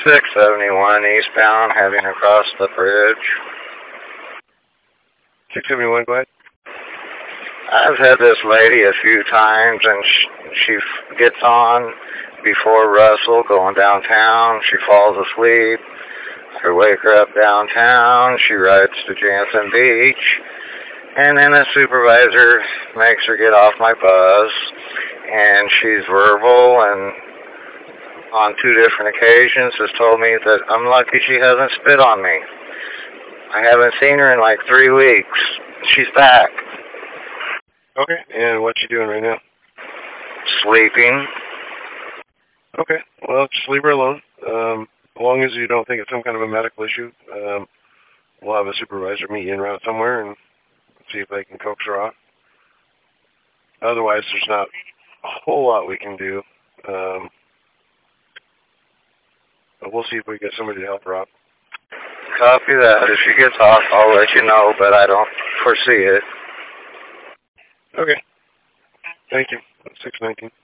671 eastbound, heading across the bridge. 671, go ahead. I've had this lady a few times, and she gets on before Russell going downtown. She falls asleep. I wake her up downtown. She rides to Jansen Beach. And then the supervisor makes her get off my bus. And she's verbal, and on 2 different occasions has told me that I'm lucky she hasn't spit on me. I haven't seen her in like 3 weeks. She's back. Okay, and what you doing right now? Sleeping. Okay, well, just leave her alone. As long as you don't think it's some kind of a medical issue, we'll have a supervisor meet you en route somewhere and see if they can coax her off. Otherwise, there's not a whole lot we can do. But we'll see if we get somebody to help her out. Copy that. If she gets off, I'll let you know, but I don't foresee it. Okay. Thank you. 619.